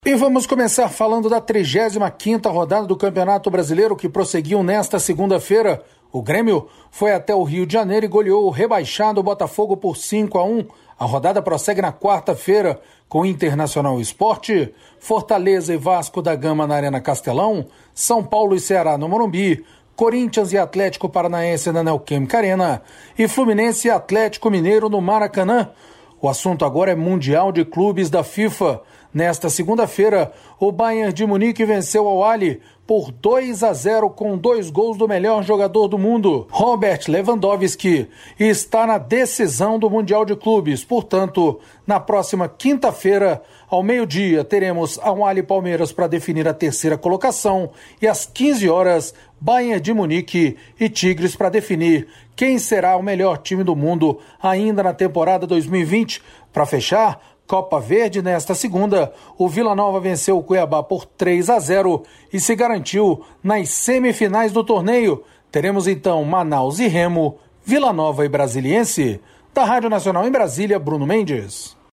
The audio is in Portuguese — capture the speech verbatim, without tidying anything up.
E vamos começar falando da trigésima quinta rodada do Campeonato Brasileiro, que prosseguiu nesta segunda-feira. O Grêmio foi até o Rio de Janeiro e goleou o rebaixado Botafogo por cinco a um. A rodada prossegue na quarta-feira com Internacional e Sport, Fortaleza e Vasco da Gama na Arena Castelão, São Paulo e Ceará no Morumbi, Corinthians e Atlético Paranaense na Neoquímica Arena e Fluminense e Atlético Mineiro no Maracanã. O assunto agora é Mundial de Clubes da FIFA. Nesta segunda-feira, o Bayern de Munique venceu ao Ahly por dois a zero com dois gols do melhor jogador do mundo, Robert Lewandowski, e está na decisão do Mundial de Clubes. Portanto, na próxima quinta-feira, ao meio-dia, teremos Al Ahly Palmeiras para definir a terceira colocação e às quinze horas, Bayern de Munique e Tigres para definir quem será o melhor time do mundo ainda na temporada dois mil e vinte. Para fechar, Copa Verde, nesta segunda, o Vila Nova venceu o Cuiabá por três a zero e se garantiu nas semifinais do torneio. Teremos então Manaus e Remo, Vila Nova e Brasiliense. Da Rádio Nacional em Brasília, Bruno Mendes.